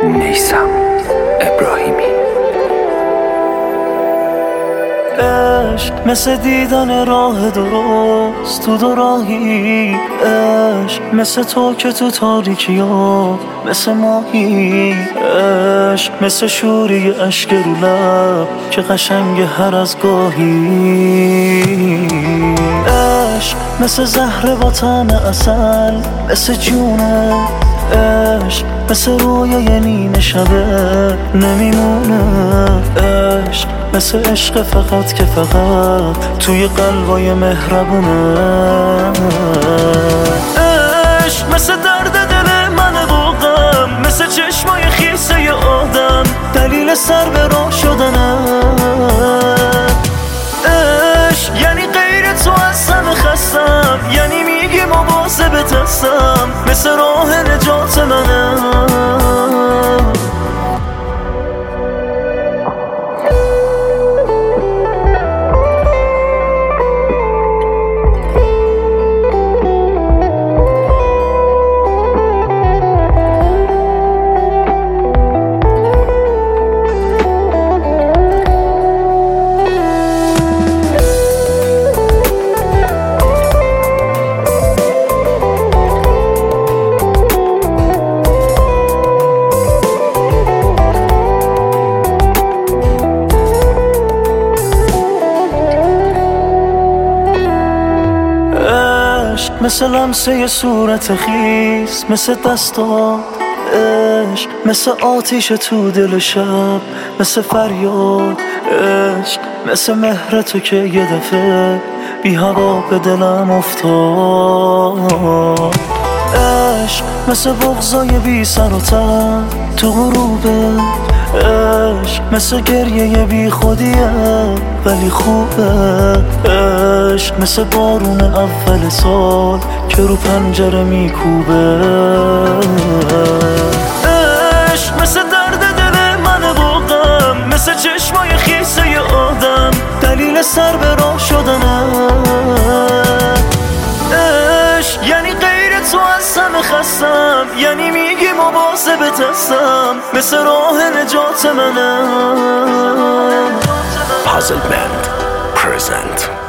نیسم ابراهیمی. عشق مثل دیدن راه درست تو دو راهی، عشق مثل تو که تو تاریکی ها مثل ماهی، عشق مثل شوری عشق رو لب که قشنگ هر از گاهی، عشق مثل زهر با طعم عسل مثل جونه، عشق مثل رویای نیمه شبه نمیمونه، عشق مثل عشق فقط که فقط توی قلبای مهربونه، عشق مثل درد دل من با غم، مثل چشمای خیسه آدم دلیل سر به راه شدنه، عشق یعنی غیر تو از همه خستم، یعنی میگی مواظبت هستم مثل راه نجات منه. مثل لمسه صورت خیس، مثل دستات عشق، مثل آتیش تو دل شب، مثل فریاد عشق، مثل مهر تو که یه دفعه بی هوا به دلم افتاد، عشق مثل بغضای بی سر و تن تو غروبه، عشق مثل گریه بی خودیه ولی خوبه، عشق مثل بارون اول سال که رو پنجره میکوبه، عشق مثل درد دل من با غم، مثل چشمای خیسه آدم دلیل سر به راه شدنه، عشق یعنی غیر تو از همه خستم، یعنی میگی مواظبت هستم مثل راه نجات منه. Puzzle Band present